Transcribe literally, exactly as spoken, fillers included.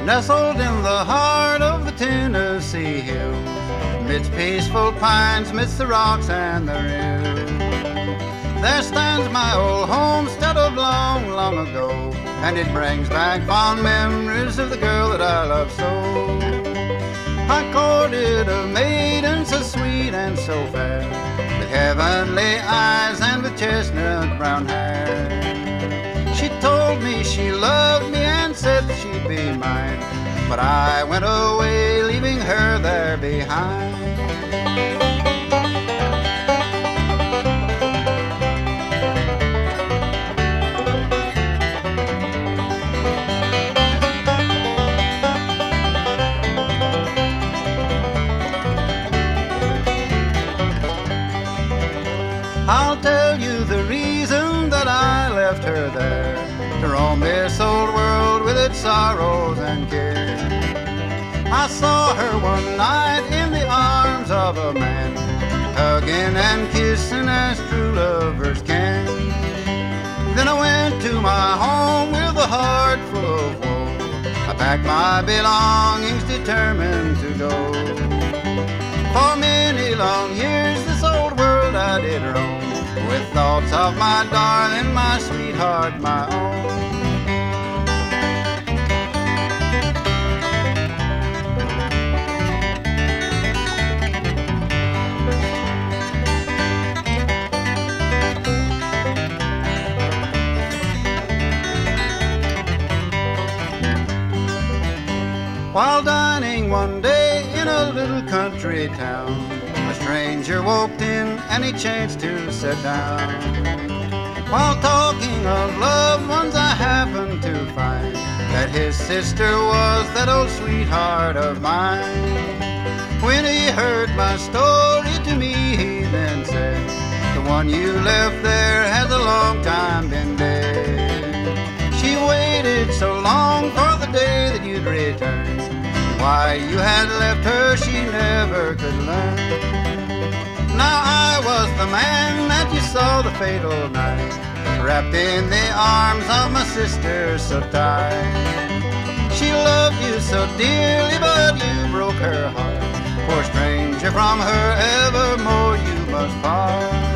Nestled in the heart of the Tennessee hills, midst peaceful pines, midst the rocks and the rills, there stands my old homestead of long, long ago, and it brings back fond memories of the girl that I love so. I courted a maiden so sweet and so fair, with heavenly eyes and with chestnut brown hair. She told me she loved me and said that she'd be mine, but I went away leaving her there behind. I'll tell you the reason that I left her there, to roam this old world with its sorrows and cares. I saw her one night in the arms of a man, hugging and kissing as true lovers can. Then I went to my home with a heart full of woe. I packed my belongings determined to go. For many long years this old world I did roam, with thoughts of my darling, my sweetheart, my own. While dining one day in a little country town, a stranger walked in and he chanced to sit down. While talking of loved ones, I happened to find that his sister was that old sweetheart of mine. When he heard my story to me, he then said, the one you left there has a long time been dead. She waited so long for the day that you'd return. Why you had left her she never could learn. Now I was the man that you saw the fatal night, wrapped in the arms of my sister so tight. She loved you so dearly, but you broke her heart. Poor stranger, from her evermore you must part.